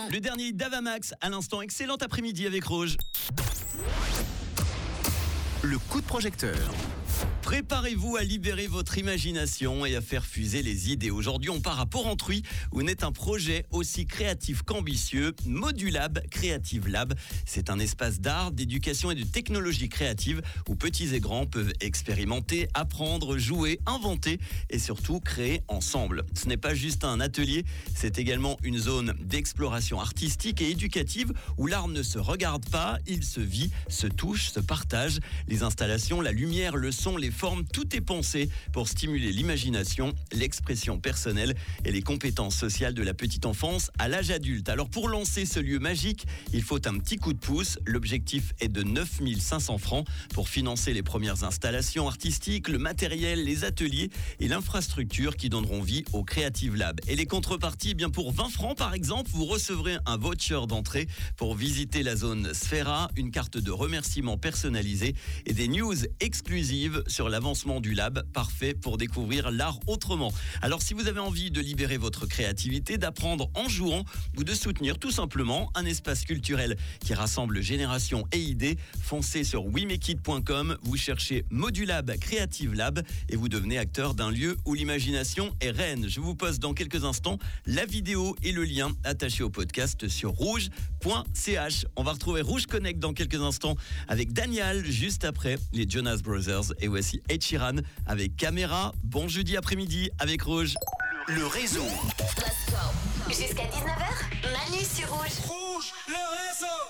Le dernier d'Avamax, à l'instant, excellent après-midi avec Rouge. Le coup de projecteur. Préparez-vous à libérer votre imagination et à faire fuser les idées. Aujourd'hui, on part à Porrentruy où naît un projet aussi créatif qu'ambitieux, Modulab Creative Lab. C'est un espace d'art, d'éducation et de technologie créative où petits et grands peuvent expérimenter, apprendre, jouer, inventer et surtout créer ensemble. Ce n'est pas juste un atelier, c'est également une zone d'exploration artistique et éducative où l'art ne se regarde pas, il se vit, se touche, se partage. Les installations, la lumière, le son, les formes, tout est pensé pour stimuler l'imagination, l'expression personnelle et les compétences sociales de la petite enfance à l'âge adulte. Alors pour lancer ce lieu magique, il faut un petit coup de pouce. L'objectif est de 9 500 francs pour financer les premières installations artistiques, le matériel, les ateliers et l'infrastructure qui donneront vie au Creative Lab. Et les contreparties, bien pour 20 francs par exemple, vous recevrez un voucher d'entrée pour visiter la zone Sphera, une carte de remerciement personnalisée et des news exclusives sur l'avancement du lab, parfait pour découvrir l'art autrement. Alors si vous avez envie de libérer votre créativité, d'apprendre en jouant ou de soutenir tout simplement un espace culturel qui rassemble générations et idées, foncez sur wemekit.com, vous cherchez Modulab Creative Lab et vous devenez acteur d'un lieu où l'imagination est reine. Je vous poste dans quelques instants la vidéo et le lien attaché au podcast sur rouge.ch. On va retrouver Rouge Connect dans quelques instants avec Daniel juste après les Jonas Brothers et voici Ed Sheeran avec Caméra. Bon jeudi après-midi avec Rouge. Le réseau. Let's go. Jusqu'à 19h, Manu sur Rouge. Rouge, le réseau.